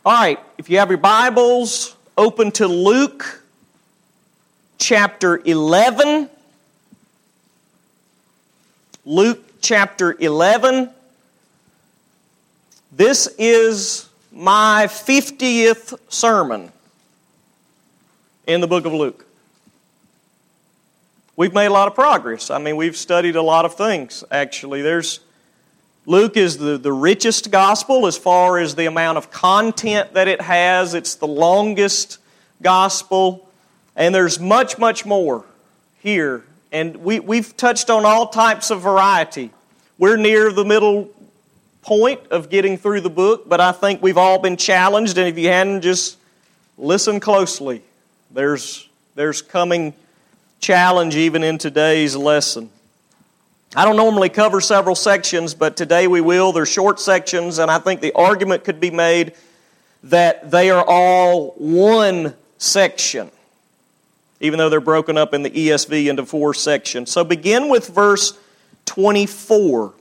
All right, if you have your Bibles, open to Luke chapter 11. Luke chapter 11. This is my 50th sermon in the book of Luke. We've made a lot of progress. We've studied a lot of things, actually. Luke is the richest gospel as far as the amount of content that it has. It's the longest gospel, and there's much, much more here. And we've touched on all types of variety. We're near the middle point of getting through the book, but I think we've all been challenged, and if you hadn't, just listen closely. There's coming challenge even in today's lesson. I don't normally cover several sections, but today we will. They're short sections, and I think the argument could be made that they are all one section, even though they're broken up in the ESV into 4 sections. So begin with verse 24.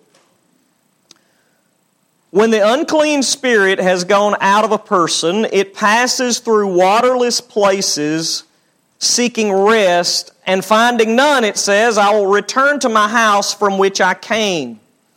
When the unclean spirit has gone out of a person, it passes through waterless places, seeking rest, and finding none, it says, I will return to my house from which I came.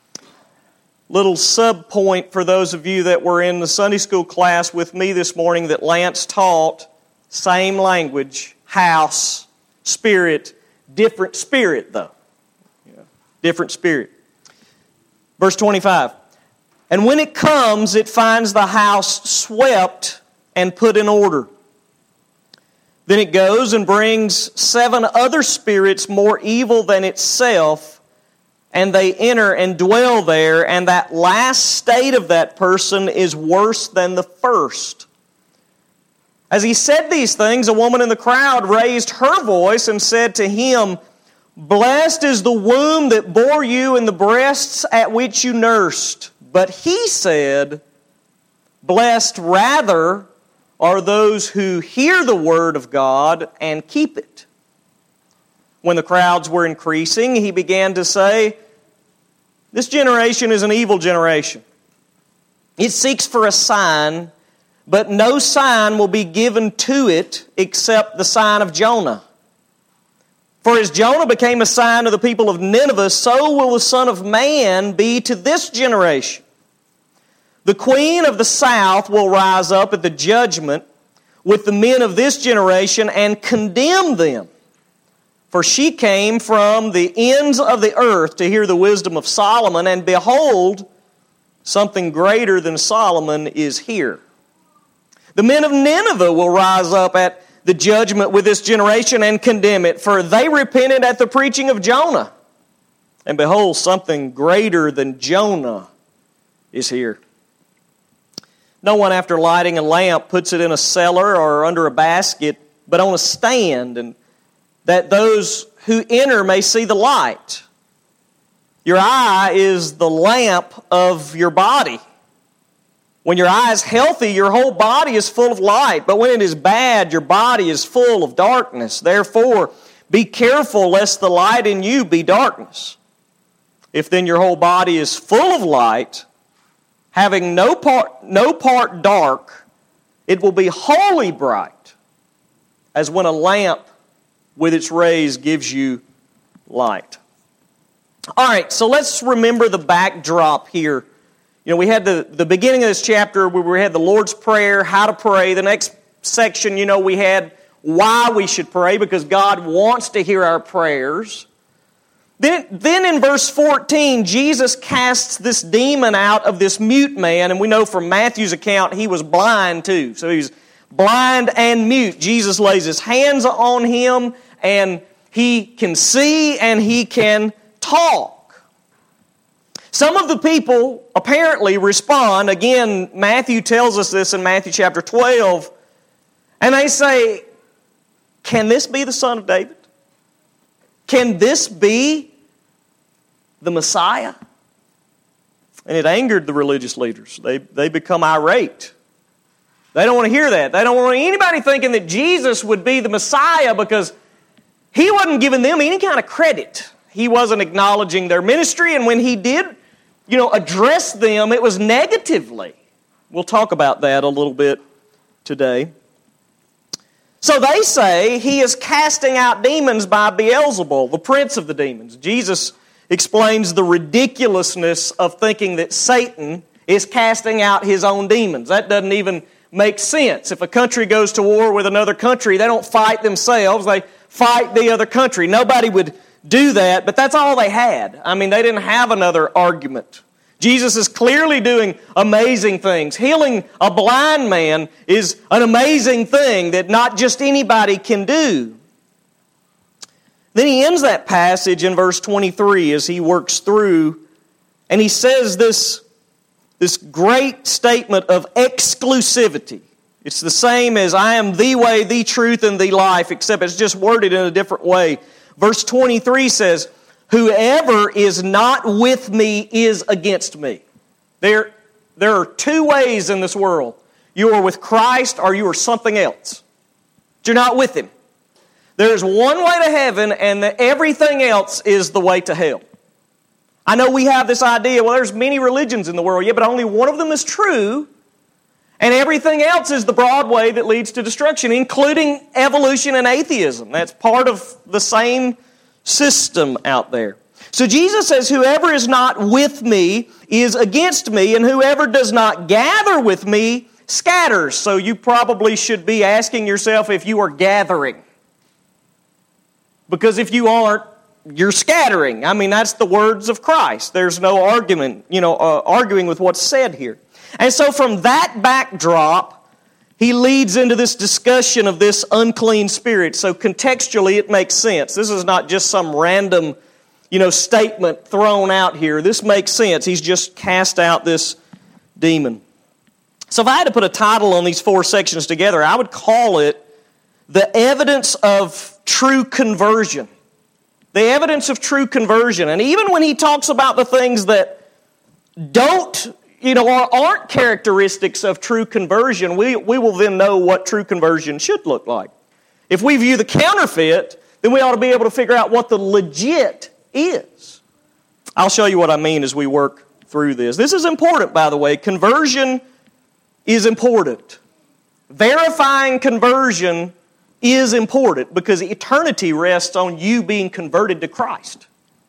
Little sub-point for those of you that were in the Sunday school class with me this morning that Lance taught. Same language, house, spirit, different spirit though. Different spirit. Verse 25. And when it comes, it finds the house swept and put in order. Then it goes and brings 7 other spirits more evil than itself, and they enter and dwell there, and that last state of that person is worse than the first. As he said these things, a woman in the crowd raised her voice and said to him, Blessed is the womb that bore you and the breasts at which you nursed. But he said, Blessed rather are those who hear the word of God and keep it. When the crowds were increasing, he began to say, This generation is an evil generation. It seeks for a sign, but no sign will be given to it except the sign of Jonah. For as Jonah became a sign to the people of Nineveh, so will the Son of Man be to this generation. The queen of the south will rise up at the judgment with the men of this generation and condemn them. For she came from the ends of the earth to hear the wisdom of Solomon, and behold, something greater than Solomon is here. The men of Nineveh will rise up at the judgment with this generation and condemn it, for they repented at the preaching of Jonah. And behold, something greater than Jonah is here. No one, after lighting a lamp, puts it in a cellar or under a basket, but on a stand, and that those who enter may see the light. Your eye is the lamp of your body. When your eye is healthy, your whole body is full of light, but when it is bad, your body is full of darkness. Therefore, be careful lest the light in you be darkness. If then your whole body is full of light, having no part dark, it will be wholly bright, as when a lamp with its rays gives you light. All right, so let's remember the backdrop here. We had the beginning of this chapter where we had the Lord's Prayer, how to pray. The next section, we had why we should pray, because God wants to hear our prayers. Then in verse 14, Jesus casts this demon out of this mute man, and we know from Matthew's account he was blind too. So he was blind and mute. Jesus lays his hands on him, and he can see and he can talk. Some of the people apparently respond. Again, Matthew tells us this in Matthew chapter 12, and they say, Can this be the Son of David? Can this be the Messiah? And it angered the religious leaders. They become irate. They don't want to hear that. They don't want anybody thinking that Jesus would be the Messiah, because he wasn't giving them any kind of credit. He wasn't acknowledging their ministry, and when he did, address them, it was negatively. We'll talk about that a little bit today. So they say he is casting out demons by Beelzebul, the prince of the demons. Jesus explains the ridiculousness of thinking that Satan is casting out his own demons. That doesn't even make sense. If a country goes to war with another country, they don't fight themselves, they fight the other country. Nobody would do that, but that's all they had. I mean, they didn't have another argument. Jesus is clearly doing amazing things. Healing a blind man is an amazing thing that not just anybody can do. Then he ends that passage in verse 23 as he works through, and he says this great statement of exclusivity. It's the same as I am the way, the truth, and the life, except it's just worded in a different way. Verse 23 says, whoever is not with me is against me. There are two ways in this world. You are with Christ or you are something else. But you're not with Him. There's one way to heaven and everything else is the way to hell. I know we have this idea, well, there's many religions in the world, yeah, but only one of them is true, and everything else is the broad way that leads to destruction, including evolution and atheism. That's part of the same system out there. So Jesus says, whoever is not with me is against me, and whoever does not gather with me scatters. So you probably should be asking yourself if you are gathering. Because if you aren't, you're scattering. I mean, that's the words of Christ. There's no argument, arguing with what's said here. And so from that backdrop, he leads into this discussion of this unclean spirit. So contextually, it makes sense. This is not just some random, statement thrown out here. This makes sense. He's just cast out this demon. So if I had to put a title on these four sections together, I would call it The Evidence of True Conversion. The evidence of true conversion. And even when he talks about the things that don't, or aren't characteristics of true conversion, we will then know what true conversion should look like. If we view the counterfeit, then we ought to be able to figure out what the legit is. I'll show you what I mean as we work through this. This is important, by the way. Conversion is important. Verifying conversion is important because eternity rests on you being converted to Christ.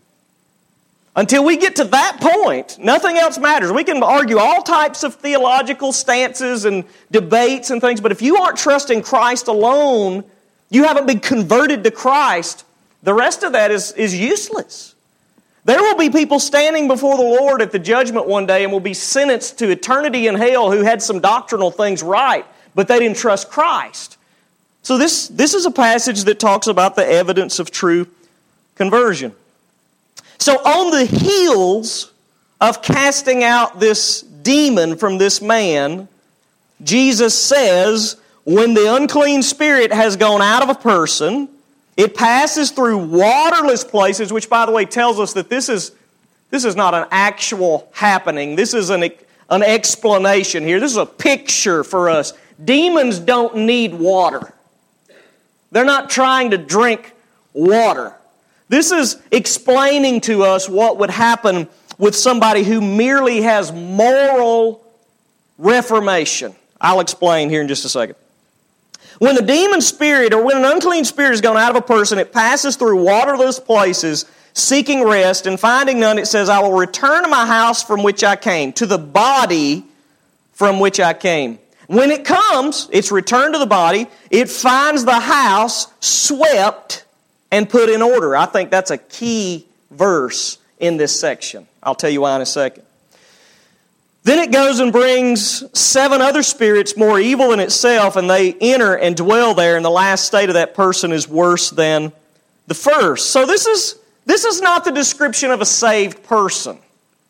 Until we get to that point, nothing else matters. We can argue all types of theological stances and debates and things, but if you aren't trusting Christ alone, you haven't been converted to Christ, the rest of that is useless. There will be people standing before the Lord at the judgment one day and will be sentenced to eternity in hell who had some doctrinal things right, but they didn't trust Christ. So this is a passage that talks about the evidence of true conversion. So on the heels of casting out this demon from this man, Jesus says, when the unclean spirit has gone out of a person, it passes through waterless places, which by the way tells us that this is not an actual happening. This is an explanation here. This is a picture for us. Demons don't need water. They're not trying to drink water. This is explaining to us what would happen with somebody who merely has moral reformation. I'll explain here in just a second. When the demon spirit, or when an unclean spirit has gone out of a person, it passes through waterless places, seeking rest, and finding none, it says, I will return to my house from which I came, to the body from which I came. When it comes, it's returned to the body, it finds the house swept and put in order. I think that's a key verse in this section. I'll tell you why in a second. Then it goes and brings 7 other spirits more evil than itself, and they enter and dwell there, and the last state of that person is worse than the first. So this is not the description of a saved person.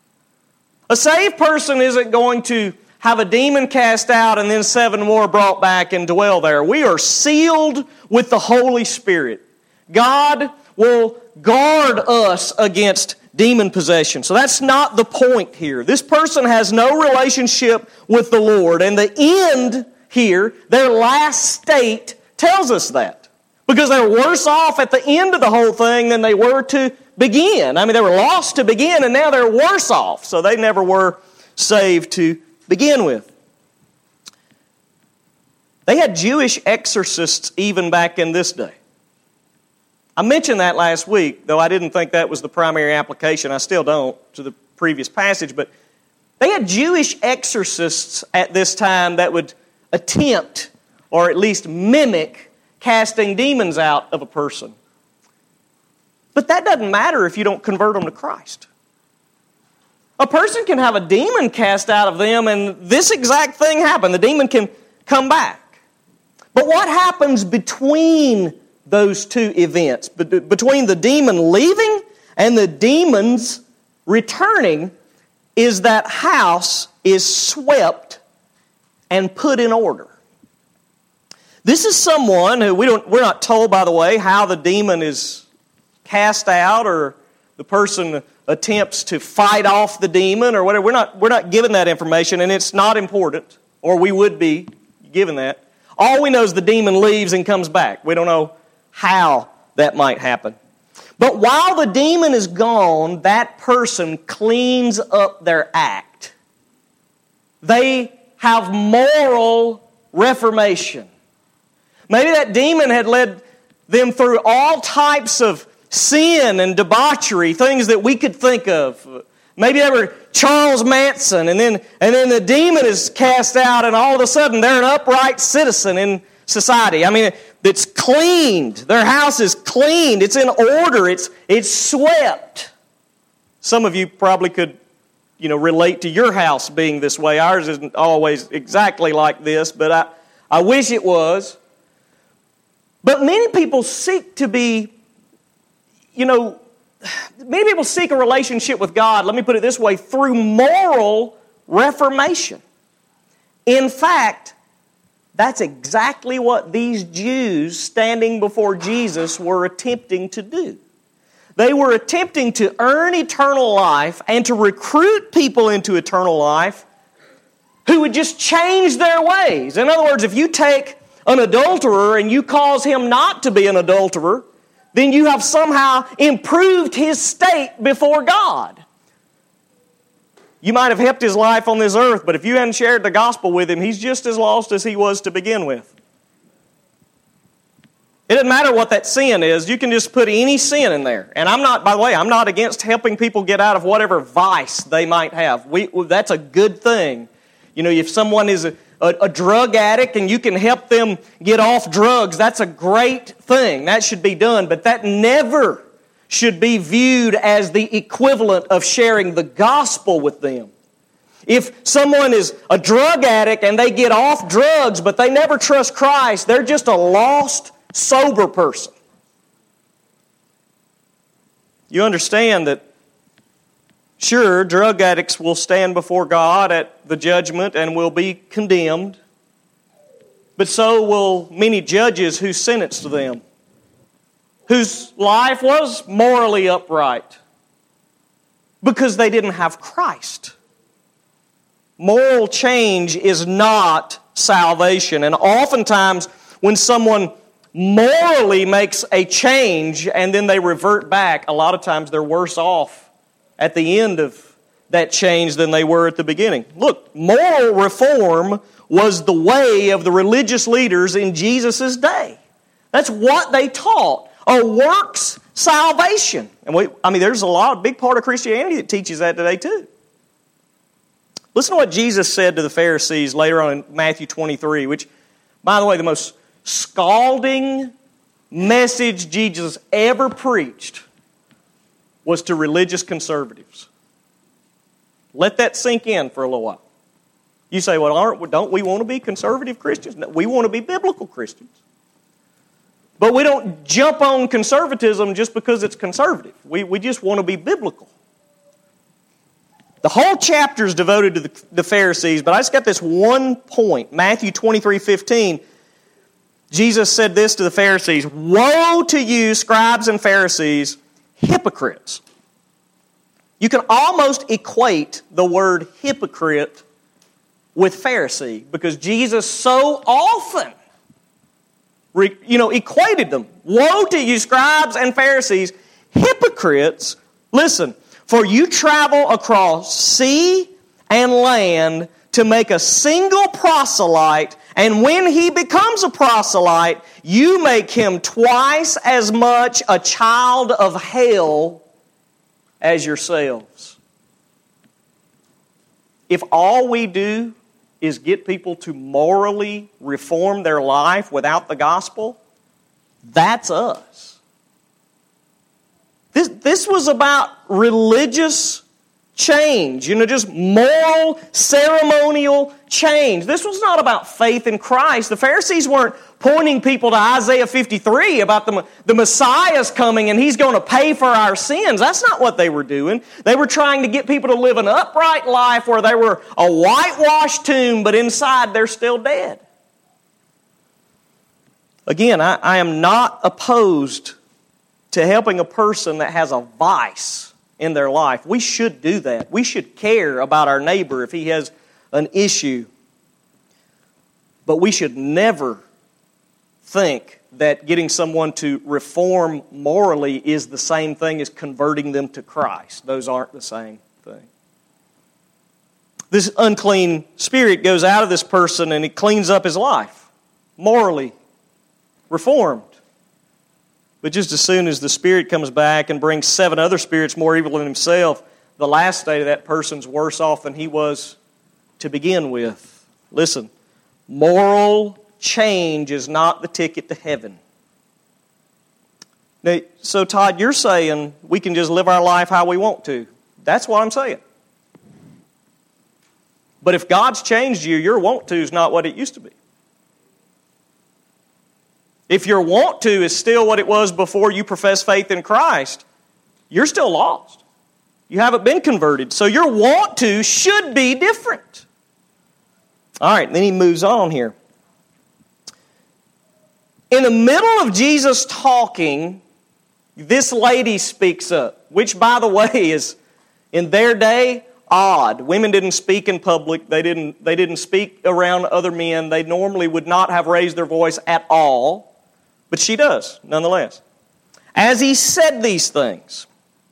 A saved person isn't going to have a demon cast out and then 7 more brought back and dwell there. We are sealed with the Holy Spirit. God will guard us against demon possession. So that's not the point here. This person has no relationship with the Lord. And the end here, their last state, tells us that. Because they're worse off at the end of the whole thing than they were to begin. I mean, they were lost to begin and now they're worse off. So they never were saved to begin with. They had Jewish exorcists even back in this day. I mentioned that last week, though I didn't think that was the primary application. I still don't to the previous passage. But they had Jewish exorcists at this time that would attempt, or at least mimic, casting demons out of a person. But that doesn't matter if you don't convert them to Christ. A person can have a demon cast out of them, and this exact thing happen. The demon can come back. But what happens between those two events, between the demon leaving and the demons returning, is that house is swept and put in order. This is someone who we're not told, by the way, how the demon is cast out or the person attempts to fight off the demon or whatever. We're not given that information, and it's not important, or we would be given that. All we know is the demon leaves and comes back. We don't know how that might happen. But while the demon is gone, that person cleans up their act. They have moral reformation. Maybe that demon had led them through all types of sin and debauchery, things that we could think of. Maybe they were Charles Manson, and then the demon is cast out, and all of a sudden they're an upright citizen in society. I mean, it's cleaned. Their house is cleaned. It's in order. It's swept. Some of you probably could, relate to your house being this way. Ours isn't always exactly like this, but I wish it was. But many people seek to be, many people seek a relationship with God, let me put it this way, through moral reformation. In fact, that's exactly what these Jews standing before Jesus were attempting to do. They were attempting to earn eternal life and to recruit people into eternal life who would just change their ways. In other words, if you take an adulterer and you cause him not to be an adulterer, then you have somehow improved his state before God. You might have helped his life on this earth, but if you hadn't shared the gospel with him, he's just as lost as he was to begin with. It doesn't matter what that sin is. You can just put any sin in there. And I'm not against helping people get out of whatever vice they might have. That's a good thing. If someone is a drug addict and you can help them get off drugs, that's a great thing. That should be done. But that never should be viewed as the equivalent of sharing the gospel with them. If someone is a drug addict and they get off drugs but they never trust Christ, they're just a lost, sober person. You understand that, sure, drug addicts will stand before God at the judgment and will be condemned, but so will many judges who sentenced them, whose life was morally upright, because they didn't have Christ. Moral change is not salvation, and oftentimes when someone morally makes a change and then they revert back, a lot of times they're worse off at the end of that change than they were at the beginning. Look, moral reform was the way of the religious leaders in Jesus' day. That's what they taught. A works salvation. And there's a big part of Christianity that teaches that today too. Listen to what Jesus said to the Pharisees later on in Matthew 23, which, by the way, the most scalding message Jesus ever preached was to religious conservatives. Let that sink in for a little while. You say, don't we want to be conservative Christians? No, we want to be biblical Christians. But we don't jump on conservatism just because it's conservative. We just want to be biblical. The whole chapter is devoted to the Pharisees, but I just got this one point. Matthew 23:15. Jesus said this to the Pharisees, "Woe to you, scribes and Pharisees, hypocrites." You can almost equate the word hypocrite with Pharisee because Jesus so often equated them. Woe to you, scribes and Pharisees, hypocrites. Listen, for you travel across sea and land to make a single proselyte And when he becomes a proselyte, you make him twice as much a child of hell as yourselves. If all we do is get people to morally reform their life without the gospel, that's us. This was about religious change, just moral, ceremonial change. This was not about faith in Christ. The Pharisees weren't pointing people to Isaiah 53 about the Messiah's coming and He's going to pay for our sins. That's not what they were doing. They were trying to get people to live an upright life where they were a whitewashed tomb, but inside they're still dead. Again, I am not opposed to helping a person that has a vice in their life. We should do that. We should care about our neighbor if he has an issue. But we should never think that getting someone to reform morally is the same thing as converting them to Christ. Those aren't the same thing. This unclean spirit goes out of this person and it cleans up his life, morally reformed. But just as soon as the spirit comes back and brings 7 other spirits more evil than himself, the last state of that person's worse off than he was to begin with. Listen, moral change is not the ticket to heaven. Now, so Todd, you're saying we can just live our life how we want to. That's what I'm saying. But if God's changed you, your want to is not what it used to be. If your want to is still what it was before you profess faith in Christ, you're still lost. You haven't been converted. So your want to should be different. All right, then he moves on here. In the middle of Jesus talking, this lady speaks up, which, by the way, is, in their day, odd. Women didn't speak in public. They didn't speak around other men. They normally would not have raised their voice at all. But she does, nonetheless. As he said these things,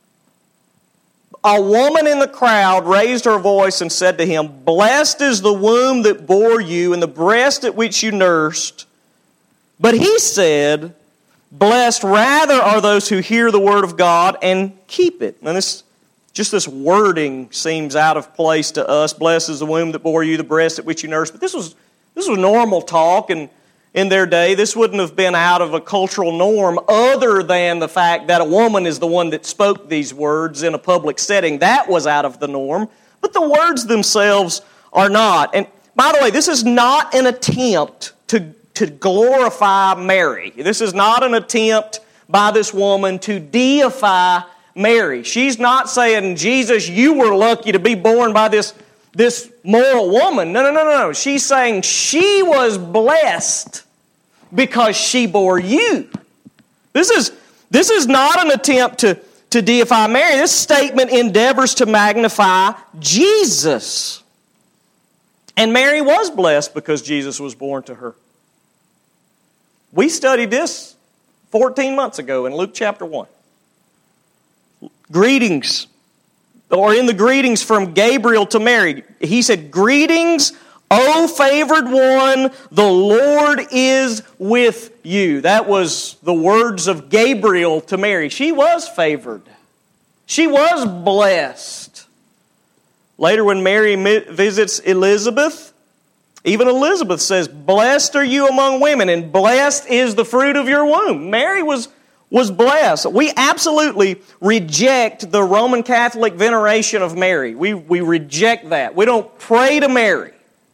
a woman in the crowd raised her voice and said to him, "Blessed is the womb that bore you and the breast at which you nursed." But he said, "Blessed rather are those who hear the word of God and keep it." And this wording seems out of place to us. Blessed is the womb that bore you, the breast at which you nursed. But this was normal talk, and in their day, this wouldn't have been out of a cultural norm other than the fact that a woman is the one that spoke these words in a public setting. That was out of the norm. But the words themselves are not. And by the way, this is not an attempt to glorify Mary. This is not an attempt by this woman to deify Mary. She's not saying, "Jesus, you were lucky to be born by this moral woman." No. She's saying she was blessed because she bore you. This is not an attempt to deify Mary. This statement endeavors to magnify Jesus. And Mary was blessed because Jesus was born to her. We studied this 14 months ago in Luke chapter 1. Greetings. Or in the greetings from Gabriel to Mary, he said, "Greetings, O favored one, the Lord is with you." That was the words of Gabriel to Mary. She was favored. She was blessed. Later when Mary visits Elizabeth, even Elizabeth says, "Blessed are you among women, and blessed is the fruit of your womb." Mary was blessed. We absolutely reject the Roman Catholic veneration of Mary. We reject that. We don't pray to Mary.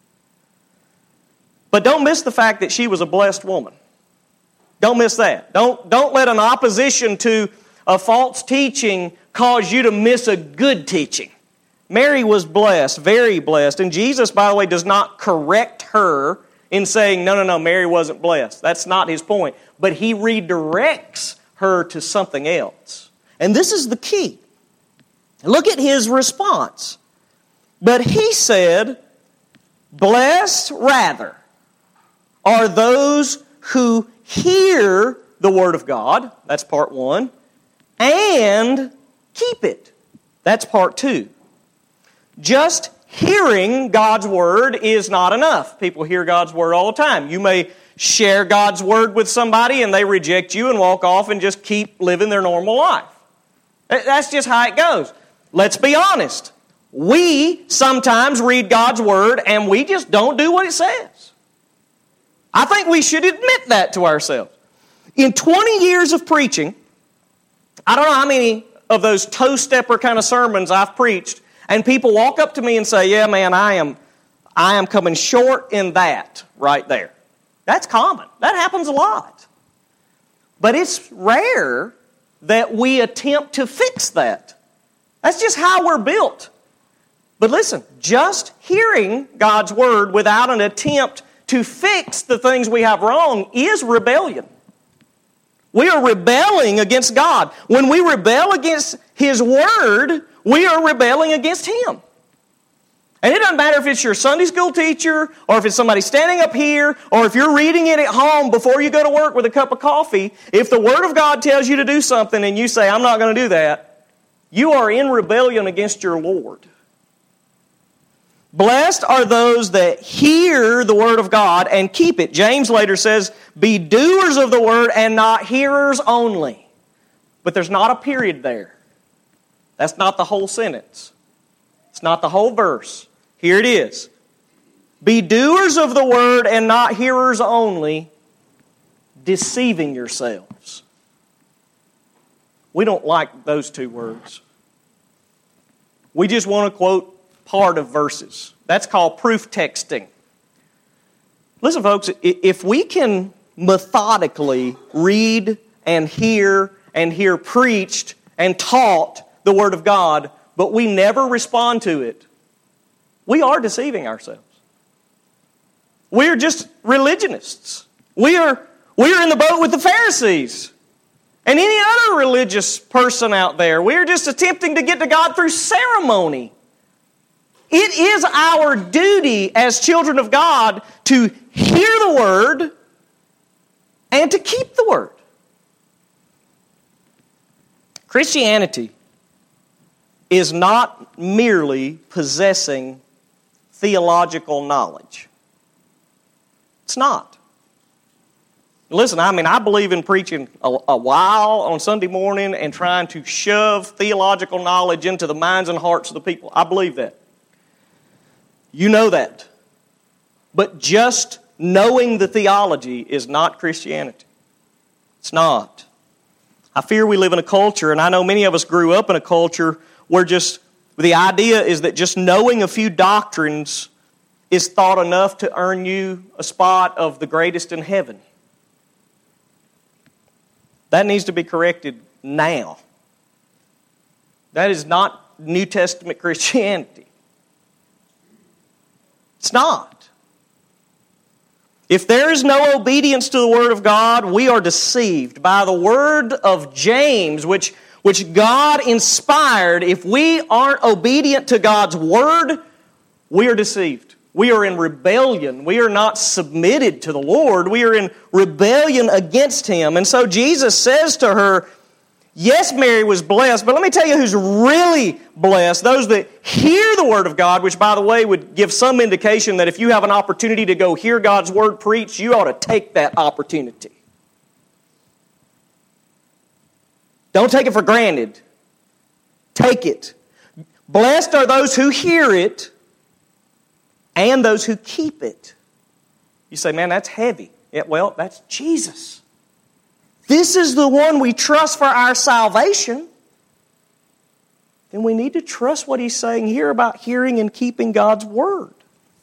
But don't miss the fact that she was a blessed woman. Don't miss that. Don't let an opposition to a false teaching cause you to miss a good teaching. Mary was blessed, very blessed. And Jesus, by the way, does not correct her in saying, no, Mary wasn't blessed. That's not his point. But he redirects her to something else. And this is the key. Look at his response. But he said, "Blessed rather are those who hear the word of God," that's part 1, "and keep it," that's part 2. Just hearing God's Word is not enough. People hear God's Word all the time. You may share God's Word with somebody and they reject you and walk off and just keep living their normal life. That's just how it goes. Let's be honest. We sometimes read God's Word and we just don't do what it says. I think we should admit that to ourselves. In 20 years of preaching, I don't know how many of those toe-stepper kind of sermons I've preached, and people walk up to me and say, yeah, man, I am coming short in that right there. That's common. That happens a lot. But it's rare that we attempt to fix that. That's just how we're built. But listen, just hearing God's Word without an attempt to fix the things we have wrong is rebellion. We are rebelling against God. When we rebel against His Word, we are rebelling against Him. And it doesn't matter if it's your Sunday school teacher, or if it's somebody standing up here, or if you're reading it at home before you go to work with a cup of coffee. If the Word of God tells you to do something and you say, I'm not going to do that, you are in rebellion against your Lord. Blessed are those that hear the Word of God and keep it. James later says, be doers of the Word and not hearers only. But there's not a period there. That's not the whole sentence. It's not the whole verse. Here it is. Be doers of the Word and not hearers only, deceiving yourselves. We don't like those two words. We just want to quote part of verses. That's called proof texting. Listen, folks, if we can methodically read and hear preached and taught the Word of God, but we never respond to it, we are deceiving ourselves. We're just religionists. We're in the boat with the Pharisees and any other religious person out there. We're just attempting to get to God through ceremony. It is our duty as children of God to hear the Word and to keep the Word. Christianity is not merely possessing theological knowledge. It's not. Listen, I believe in preaching a while on Sunday morning and trying to shove theological knowledge into the minds and hearts of the people. I believe that. You know that. But just knowing the theology is not Christianity. It's not. I fear we live in a culture, and I know many of us grew up in a culture where the idea is that just knowing a few doctrines is thought enough to earn you a spot of the greatest in heaven. That needs to be corrected now. That is not New Testament Christianity. It's not. If there is no obedience to the Word of God, we are deceived by the word of James, which God inspired. If we aren't obedient to God's Word, we are deceived. We are in rebellion. We are not submitted to the Lord. We are in rebellion against Him. And so Jesus says to her, yes, Mary was blessed, but let me tell you who's really blessed. Those that hear the Word of God, which, by the way, would give some indication that if you have an opportunity to go hear God's Word preached, you ought to take that opportunity. Don't take it for granted. Take it. Blessed are those who hear it and those who keep it. You say, man, that's heavy. Yeah, well, that's Jesus. This is the one we trust for our salvation. Then we need to trust what He's saying here about hearing and keeping God's Word.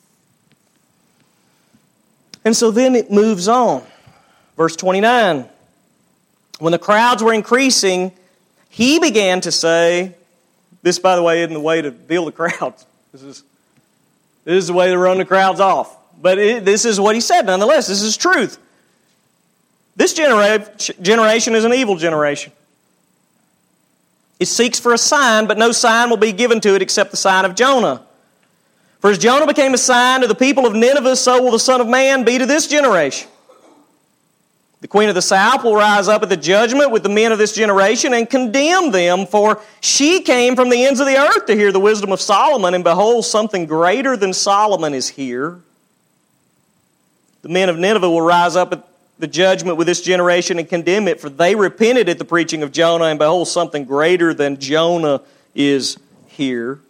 And so then it moves on. Verse 29. When the crowds were increasing, He began to say, this, by the way, isn't the way to deal with the crowds. This is the way to run the crowds off. But this is what He said nonetheless. This is truth. This generation is an evil generation. It seeks for a sign, but no sign will be given to it except the sign of Jonah. For as Jonah became a sign to the people of Nineveh, so will the Son of Man be to this generation. The queen of the south will rise up at the judgment with the men of this generation and condemn them, for she came from the ends of the earth to hear the wisdom of Solomon, and behold, something greater than Solomon is here. The men of Nineveh will rise up at the judgment with this generation and condemn it, for they repented at the preaching of Jonah, and behold, something greater than Jonah is here.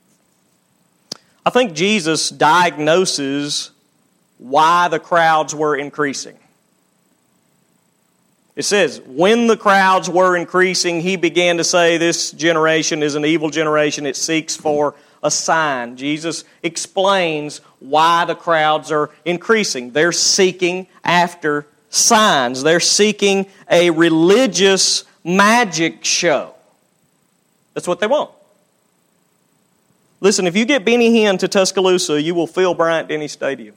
I think Jesus diagnoses why the crowds were increasing. It says, when the crowds were increasing, he began to say, this generation is an evil generation. It seeks for a sign. Jesus explains why the crowds are increasing. They're seeking after signs. They're seeking a religious magic show. That's what they want. Listen, if you get Benny Hinn to Tuscaloosa, you will fill Bryant-Denny Stadium.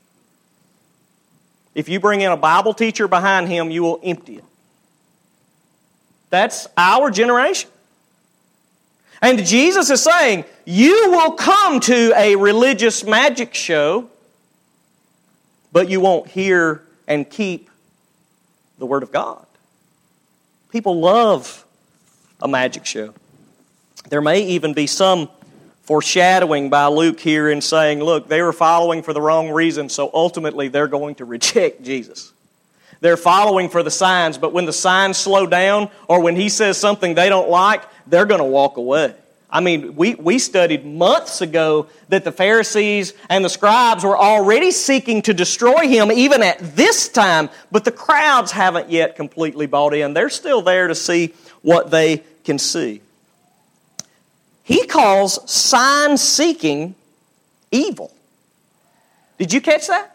If you bring in a Bible teacher behind him, you will empty it. That's our generation. And Jesus is saying, you will come to a religious magic show, but you won't hear and keep the Word of God. People love a magic show. There may even be some foreshadowing by Luke here in saying, look, they were following for the wrong reason, so ultimately they're going to reject Jesus. They're following for the signs, but when the signs slow down or when he says something they don't like, they're going to walk away. I mean, we studied months ago that the Pharisees and the scribes were already seeking to destroy him even at this time, but the crowds haven't yet completely bought in. They're still there to see what they can see. He calls sign-seeking evil. Did you catch that?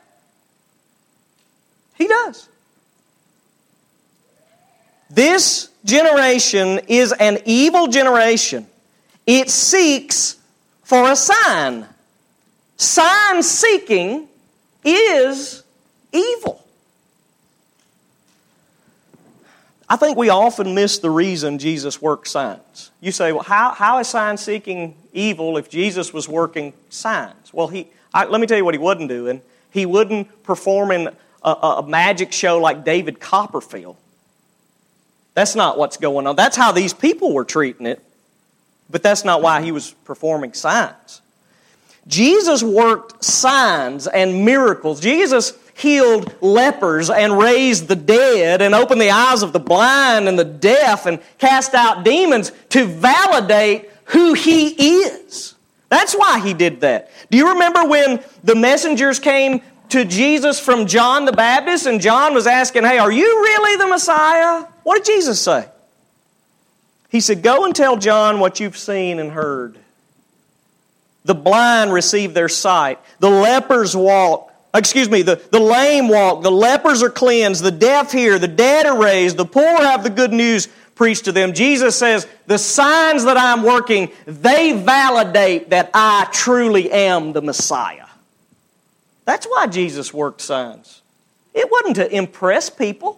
He does. This generation is an evil generation. It seeks for a sign. Sign-seeking is evil. I think we often miss the reason Jesus worked signs. You say, well, how is sign-seeking evil if Jesus was working signs? Well, let me tell you what he wasn't doing. He wasn't performing a magic show like David Copperfield. That's not what's going on. That's how these people were treating it, but that's not why he was performing signs. Jesus worked signs and miracles. Jesus healed lepers and raised the dead and opened the eyes of the blind and the deaf and cast out demons to validate who he is. That's why he did that. Do you remember when the messengers came to Jesus from John the Baptist and John was asking, hey, are you really the Messiah? What did Jesus say? He said, go and tell John what you've seen and heard. The blind receive their sight. The lepers walk. The lame walk, the lepers are cleansed, the deaf hear, the dead are raised, the poor have the good news preached to them. Jesus says, the signs that I'm working, they validate that I truly am the Messiah. That's why Jesus worked signs. It wasn't to impress people.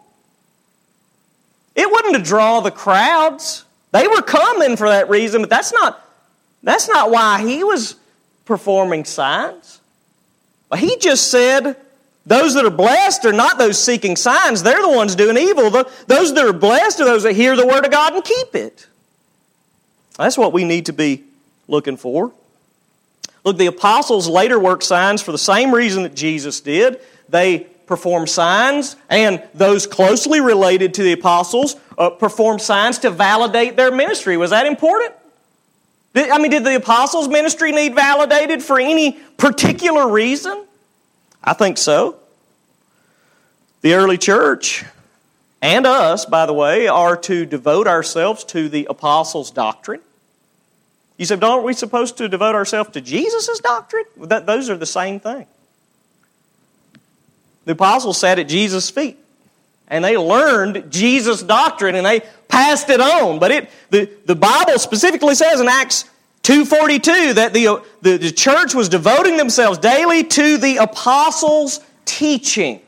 It wasn't to draw the crowds. They were coming for that reason, but that's not why he was performing signs. He just said, those that are blessed are not those seeking signs. They're the ones doing evil. Those that are blessed are those that hear the Word of God and keep it. That's what we need to be looking for. Look, the apostles later worked signs for the same reason that Jesus did. They performed signs, and those closely related to the apostles performed signs to validate their ministry. Was that important? Did the apostles' ministry need validated for any particular reason? I think so. The early church, and us, by the way, are to devote ourselves to the apostles' doctrine. You said, aren't we supposed to devote ourselves to Jesus' doctrine? Those are the same thing. The apostles sat at Jesus' feet, and they learned Jesus' doctrine, and they passed it on. But the Bible specifically says in Acts 2:42 that the church was devoting themselves daily to the apostles' teaching.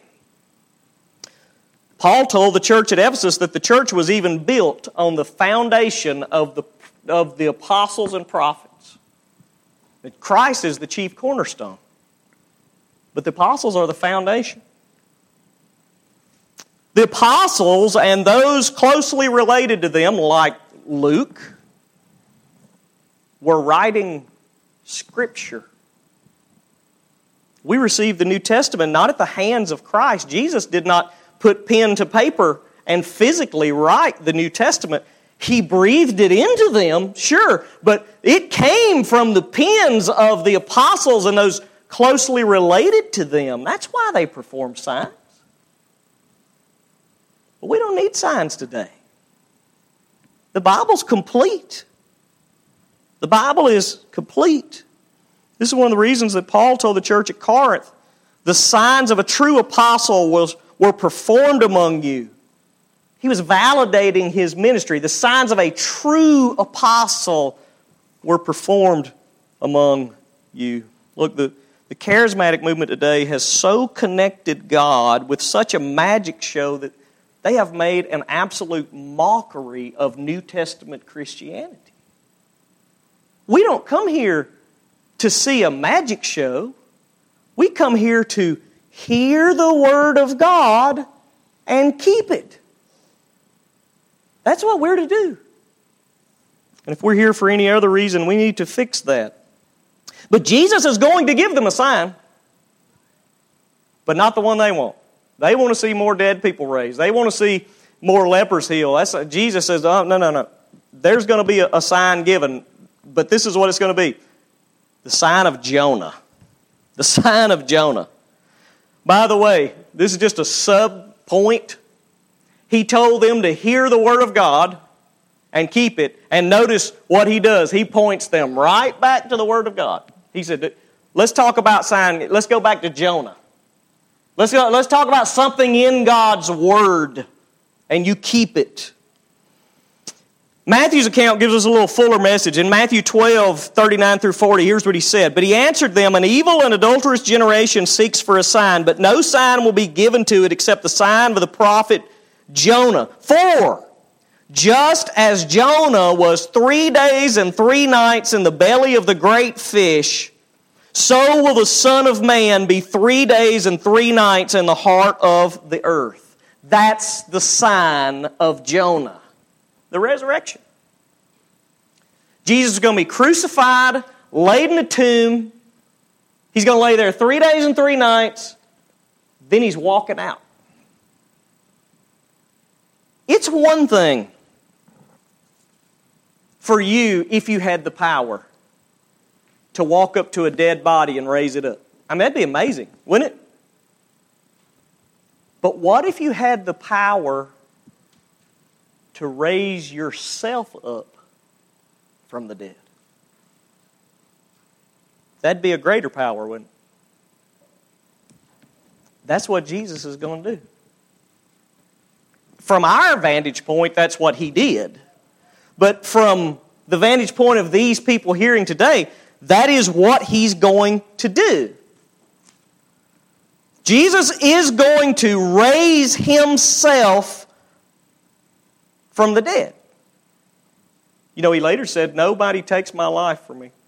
Paul told the church at Ephesus that the church was even built on the foundation of the apostles and prophets. That Christ is the chief cornerstone. But the apostles are the foundation. The apostles and those closely related to them, like Luke, were writing Scripture. We received the New Testament not at the hands of Christ. Jesus did not put pen to paper and physically write the New Testament. He breathed it into them, sure, but it came from the pens of the apostles and those closely related to them. That's why they performed signs. But we don't need signs today. The Bible's complete. The Bible is complete. This is one of the reasons that Paul told the church at Corinth, the signs of a true apostle were performed among you. He was validating his ministry. The signs of a true apostle were performed among you. Look, the charismatic movement today has so connected God with such a magic show that they have made an absolute mockery of New Testament Christianity. We don't come here to see a magic show. We come here to hear the Word of God and keep it. That's what we're to do. And if we're here for any other reason, we need to fix that. But Jesus is going to give them a sign, but not the one they want. They want to see more dead people raised. They want to see more lepers healed. Jesus says, oh, no. There's going to be a sign given, but this is what it's going to be. The sign of Jonah. The sign of Jonah. By the way, this is just a sub-point. He told them to hear the Word of God and keep it. And notice what he does. He points them right back to the Word of God. He said, let's talk about sign. Let's go back to Jonah. Let's talk about something in God's Word, and you keep it. Matthew's account gives us a little fuller message. In Matthew 12, 39 through 40, here's what he said. But he answered them, an evil and adulterous generation seeks for a sign, but no sign will be given to it except the sign of the prophet Jonah. For just as Jonah was 3 days and 3 nights in the belly of the great fish, so will the Son of Man be 3 days and 3 nights in the heart of the earth. That's the sign of Jonah. The resurrection. Jesus is going to be crucified, laid in a tomb. He's going to lay there 3 days and 3 nights. Then he's walking out. It's one thing for you if you had the power to walk up to a dead body and raise it up. I mean, that'd be amazing, wouldn't it? But what if you had the power to raise yourself up from the dead? That'd be a greater power, wouldn't it? That's what Jesus is going to do. From our vantage point, that's what he did. But from the vantage point of these people hearing today, that is what he's going to do. Jesus is going to raise himself from the dead. You know, he later said, nobody takes my life from me.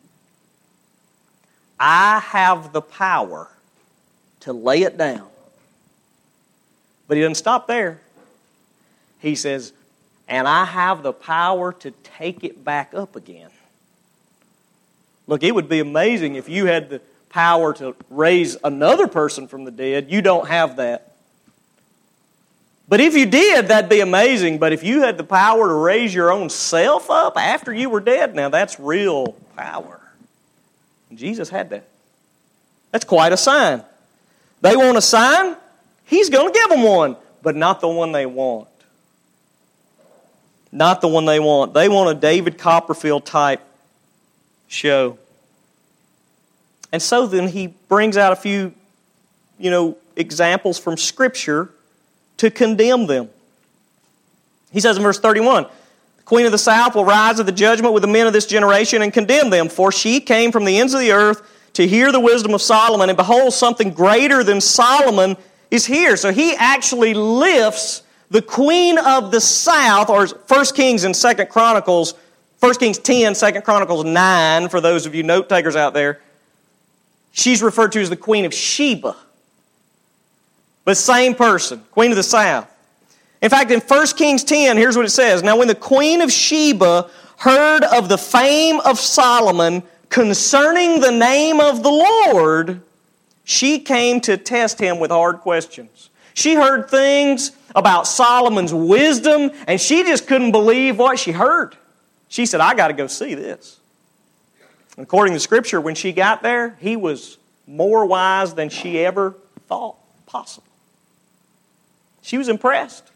I have the power to lay it down. But he doesn't stop there. He says, and I have the power to take it back up again. Look, it would be amazing if you had the power to raise another person from the dead. You don't have that. But if you did, that'd be amazing. But if you had the power to raise your own self up after you were dead, now that's real power. And Jesus had that. That's quite a sign. They want a sign, he's going to give them one, but not the one they want. Not the one they want. They want a David Copperfield type show. And so then he brings out a few, examples from Scripture to condemn them. He says in verse 31, the queen of the south will rise at the judgment with the men of this generation and condemn them, for she came from the ends of the earth to hear the wisdom of Solomon, and behold, something greater than Solomon is here. So he actually lifts the queen of the south, or 1 Kings and 2 Chronicles, 1 Kings 10, 2 Chronicles 9, for those of you note takers out there. She's referred to as the Queen of Sheba. but same person, Queen of the South. In fact, in 1 Kings 10, here's what it says. Now when the Queen of Sheba heard of the fame of Solomon concerning the name of the Lord, she came to test him with hard questions. She heard things about Solomon's wisdom, and she just couldn't believe what she heard. She said, I got to go see this. According to Scripture, when she got there, he was more wise than she ever thought possible. She was impressed.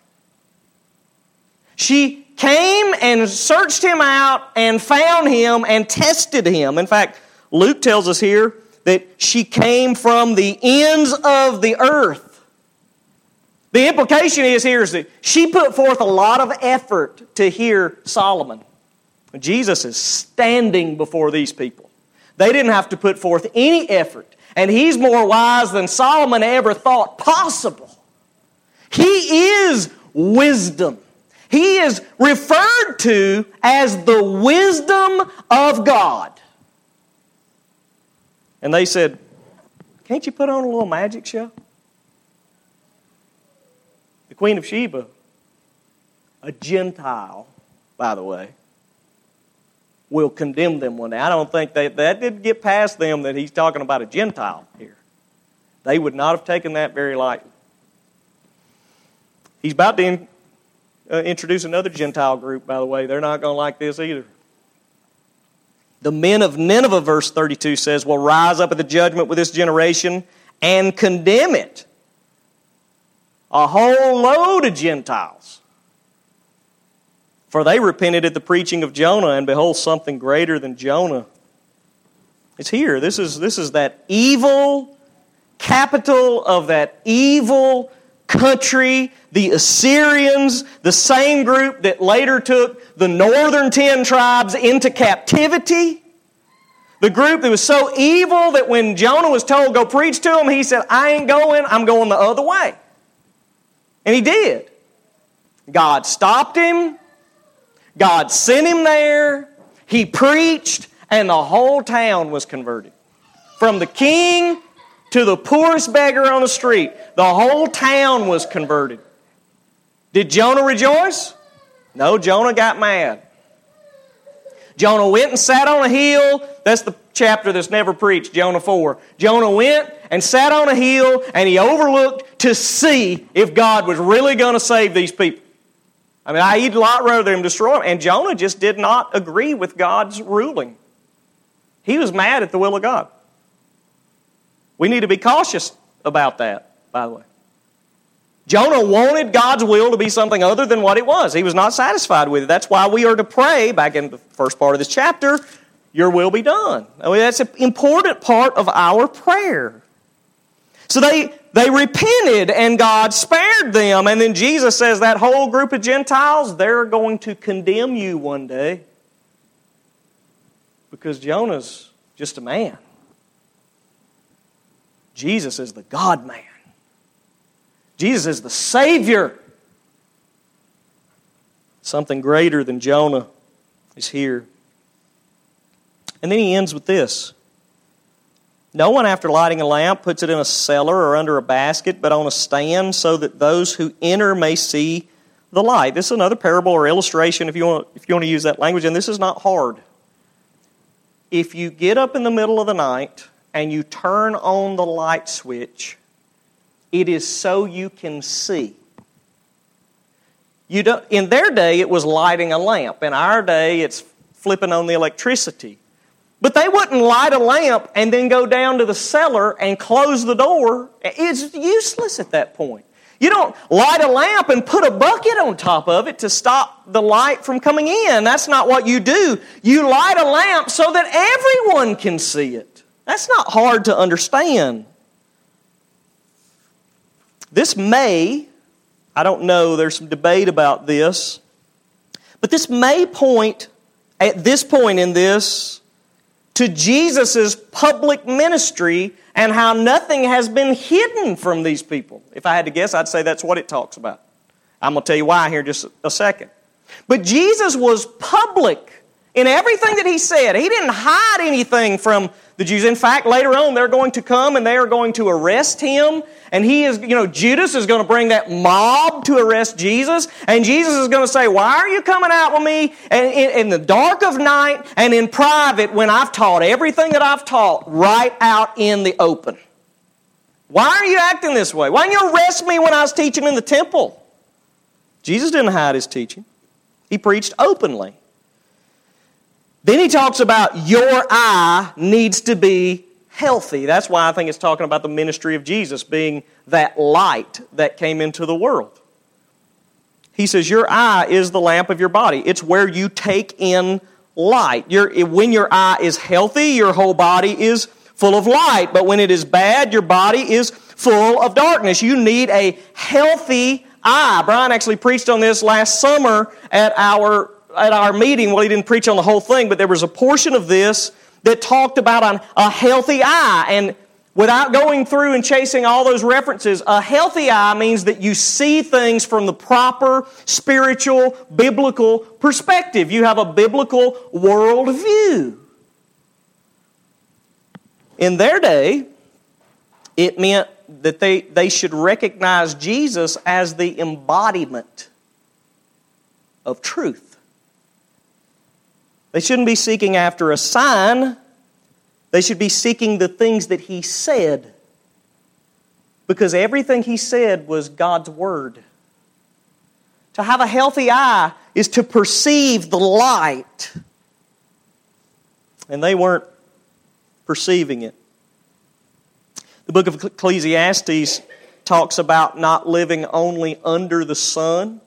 She came and searched him out and found him and tested him. In fact, Luke tells us here that she came from the ends of the earth. The implication is that she put forth a lot of effort to hear Solomon. Jesus is standing before these people. They didn't have to put forth any effort. And he's more wise than Solomon ever thought possible. He is wisdom. He is referred to as the wisdom of God. And they said, can't you put on a little magic show? The Queen of Sheba, a Gentile, by the way, will condemn them one day. I don't think that didn't get past them that he's talking about a Gentile here. They would not have taken that very lightly. He's about to introduce another Gentile group, by the way. They're not going to like this either. The men of Nineveh, verse 32 says, will rise up at the judgment with this generation and condemn it. A whole load of Gentiles. For they repented at the preaching of Jonah, and behold, something greater than Jonah is here. This is that evil capital of that evil country, the Assyrians, the same group that later took the northern 10 tribes into captivity. The group that was so evil that when Jonah was told, go preach to them, he said, I ain't going, I'm going the other way. And he did. God stopped him. God sent him there. He preached, and the whole town was converted. From the king to the poorest beggar on the street, the whole town was converted. Did Jonah rejoice? No, Jonah got mad. Jonah went and sat on a hill. That's the chapter that's never preached, Jonah 4. Jonah went and sat on a hill, and he overlooked to see if God was really going to save these people. I mean, he'd a lot rather him destroy them. And Jonah just did not agree with God's ruling. He was mad at the will of God. We need to be cautious about that, by the way. Jonah wanted God's will to be something other than what it was. He was not satisfied with it. That's why we are to pray, back in the first part of this chapter, your will be done. I mean, that's an important part of our prayer. So they repented and God spared them. And then Jesus says that whole group of Gentiles, they're going to condemn you one day. Because Jonah's just a man. Jesus is the God-man. Jesus is the Savior. Something greater than Jonah is here. And then he ends with this. No one, after lighting a lamp, puts it in a cellar or under a basket, but on a stand, so that those who enter may see the light. This is another parable or illustration, if you want to use that language, and this is not hard. If you get up in the middle of the night and you turn on the light switch, it is so you can see. In their day, it was lighting a lamp. In our day, it's flipping on the electricity. But they wouldn't light a lamp and then go down to the cellar and close the door. It's useless at that point. You don't light a lamp and put a bucket on top of it to stop the light from coming in. That's not what you do. You light a lamp so that everyone can see it. That's not hard to understand. This may, I don't know, there's some debate about this, but this may point, at this point in this, to Jesus' public ministry and how nothing has been hidden from these people. If I had to guess, I'd say that's what it talks about. I'm going to tell you why here in just a second. But Jesus was public in everything that he said. He didn't hide anything from the Jews. In fact, later on, they're going to come and they are going to arrest him. And Judas is going to bring that mob to arrest Jesus. And Jesus is going to say, why are you coming out with me in the dark of night and in private when I've taught everything that I've taught right out in the open? Why are you acting this way? Why didn't you arrest me when I was teaching in the temple? Jesus didn't hide his teaching. He preached openly. Then he talks about your eye needs to be healthy. That's why I think it's talking about the ministry of Jesus being that light that came into the world. He says your eye is the lamp of your body. It's where you take in light. When your eye is healthy, your whole body is full of light. But when it is bad, your body is full of darkness. You need a healthy eye. Brian actually preached on this last summer at our meeting. Well, he didn't preach on the whole thing, but there was a portion of this that talked about a healthy eye. And without going through and chasing all those references, a healthy eye means that you see things from the proper spiritual, biblical perspective. You have a biblical worldview. In their day, it meant that they should recognize Jesus as the embodiment of truth. They shouldn't be seeking after a sign. They should be seeking the things that He said. Because everything He said was God's Word. To have a healthy eye is to perceive the light. And they weren't perceiving it. The book of Ecclesiastes talks about not living only under the sun.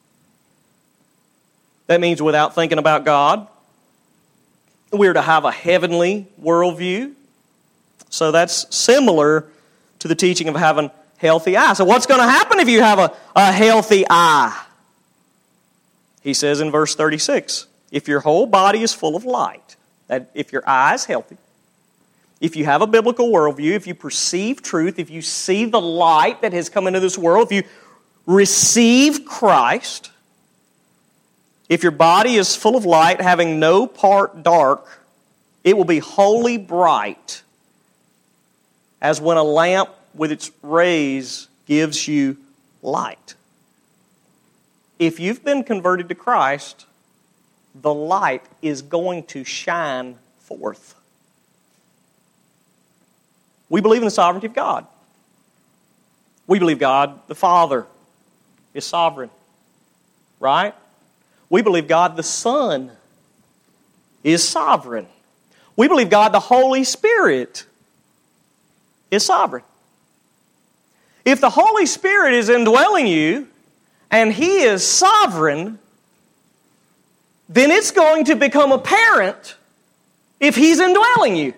That means without thinking about God. We're to have a heavenly worldview. So that's similar to the teaching of having healthy eye. So what's going to happen if you have a healthy eye? He says in verse 36, if your whole body is full of light, that if your eye is healthy, if you have a biblical worldview, if you perceive truth, if you see the light that has come into this world, if you receive Christ, if your body is full of light, having no part dark, it will be wholly bright, as when a lamp with its rays gives you light. If you've been converted to Christ, the light is going to shine forth. We believe in the sovereignty of God. We believe God the Father is sovereign, right? We believe God the Son is sovereign. We believe God the Holy Spirit is sovereign. If the Holy Spirit is indwelling you and He is sovereign, then it's going to become apparent if He's indwelling you.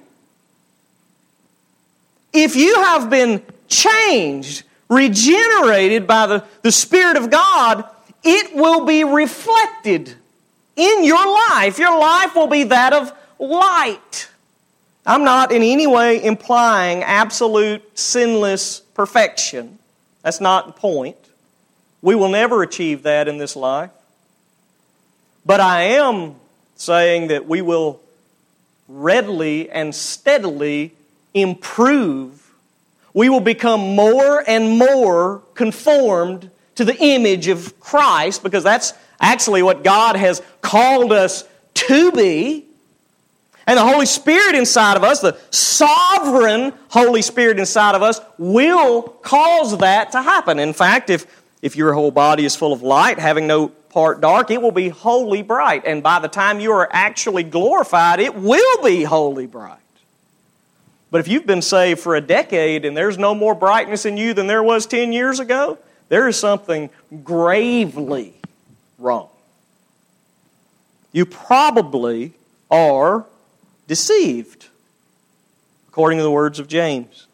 If you have been changed, regenerated by the Spirit of God, it will be reflected in your life. Your life will be that of light. I'm not in any way implying absolute sinless perfection. That's not the point. We will never achieve that in this life. But I am saying that we will readily and steadily improve. We will become more and more conformed to the image of Christ, because that's actually what God has called us to be. And the Holy Spirit inside of us, the sovereign Holy Spirit inside of us, will cause that to happen. In fact, if your whole body is full of light, having no part dark, it will be wholly bright. And by the time you are actually glorified, it will be wholly bright. But if you've been saved for a decade and there's no more brightness in you than there was 10 years ago, there is something gravely wrong. You probably are deceived, according to the words of James.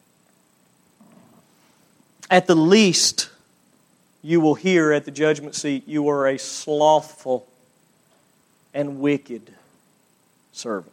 At the least, you will hear at the judgment seat, you are a slothful and wicked servant.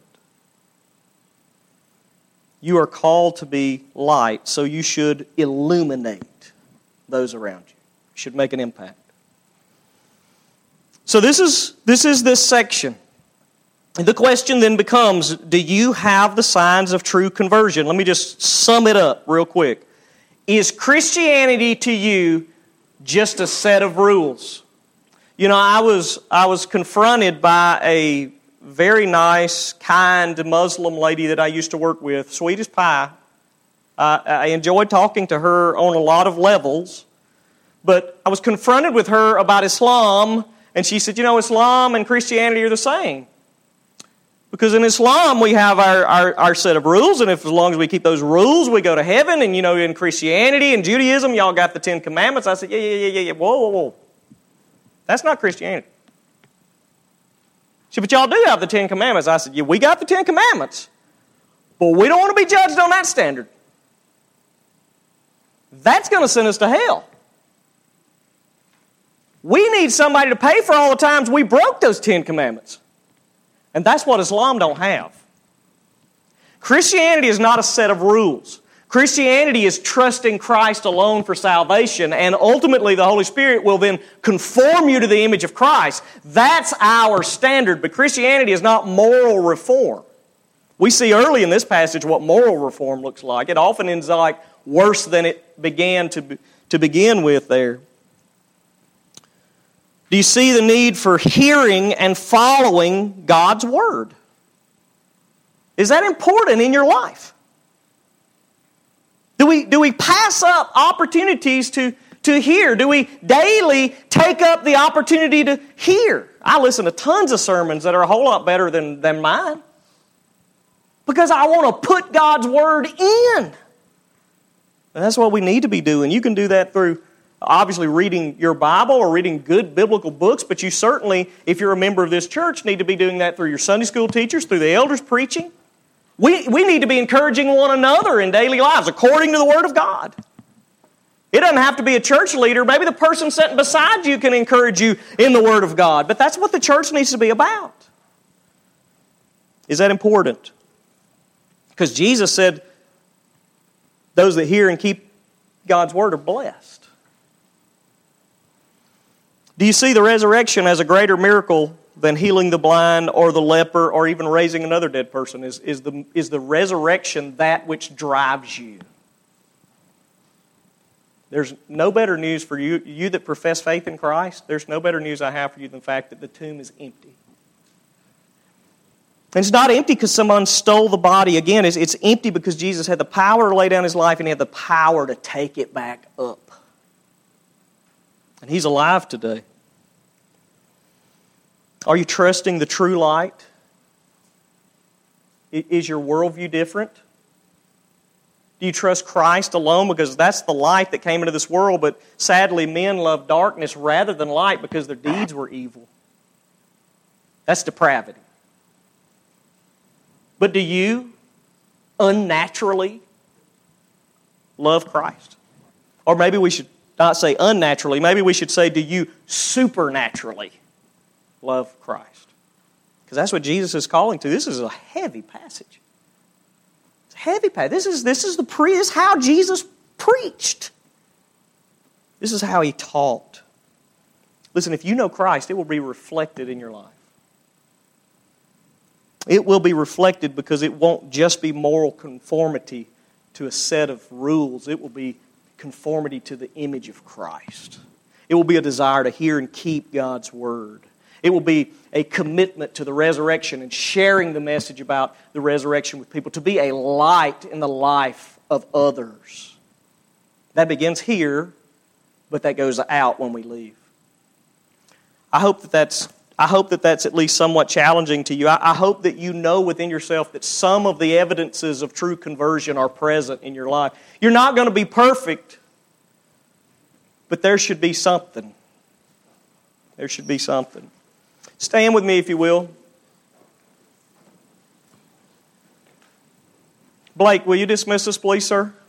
You are called to be light, so you should illuminate those around you. You should make an impact. So this is this section. The question then becomes, do you have the signs of true conversion? Let me just sum it up real quick. Is Christianity to you just a set of rules? You know, I was confronted by a very nice, kind Muslim lady that I used to work with, sweet as pie. I enjoyed talking to her on a lot of levels, but I was confronted with her about Islam, and she said, you know, Islam and Christianity are the same. Because in Islam, we have our set of rules, and if as long as we keep those rules, we go to heaven. And, you know, in Christianity and Judaism, y'all got the 10 Commandments. I said, yeah. Whoa. That's not Christianity. She said, but y'all do have the 10 Commandments. I said, yeah, we got the 10 Commandments. But we don't want to be judged on that standard. That's going to send us to hell. We need somebody to pay for all the times we broke those 10 Commandments. And that's what Islam don't have. Christianity is not a set of rules. Christianity is trusting Christ alone for salvation, and ultimately the Holy Spirit will then conform you to the image of Christ. That's our standard, but Christianity is not moral reform. We see early in this passage what moral reform looks like. It often ends like worse than it began to begin with there. Do you see the need for hearing and following God's Word? Is that important in your life? Do we pass up opportunities to hear? Do we daily take up the opportunity to hear? I listen to tons of sermons that are a whole lot better than mine. Because I want to put God's Word in. And that's what we need to be doing. You can do that through obviously reading your Bible or reading good biblical books, but you certainly, if you're a member of this church, need to be doing that through your Sunday school teachers, through the elders preaching. We need to be encouraging one another in daily lives according to the Word of God. It doesn't have to be a church leader. Maybe the person sitting beside you can encourage you in the Word of God, but that's what the church needs to be about. Is that important? Because Jesus said, those that hear and keep God's Word are blessed. Do you see the resurrection as a greater miracle than healing the blind or the leper or even raising another dead person? Is the resurrection that which drives you? There's no better news for you that profess faith in Christ. There's no better news I have for you than the fact that the tomb is empty. And it's not empty because someone stole the body. Again, it's empty because Jesus had the power to lay down His life and He had the power to take it back up. And He's alive today. Are you trusting the true light? Is your worldview different? Do you trust Christ alone? Because that's the light that came into this world, but sadly men love darkness rather than light because their deeds were evil. That's depravity. But do you unnaturally love Christ? Or maybe we should not say unnaturally. Maybe we should say, do you supernaturally love Christ? Because that's what Jesus is calling to. This is a heavy passage. It's a heavy passage. This is how Jesus preached. This is how He taught. Listen, if you know Christ, it will be reflected in your life. It will be reflected because it won't just be moral conformity to a set of rules. It will be conformity to the image of Christ. It will be a desire to hear and keep God's Word. It will be a commitment to the resurrection and sharing the message about the resurrection with people, to be a light in the life of others. That begins here, but that goes out when we leave. I hope that that's at least somewhat challenging to you. I hope that you know within yourself that some of the evidences of true conversion are present in your life. You're not going to be perfect, but there should be something. There should be something. Stand with me if you will. Blake, will you dismiss us, please, sir?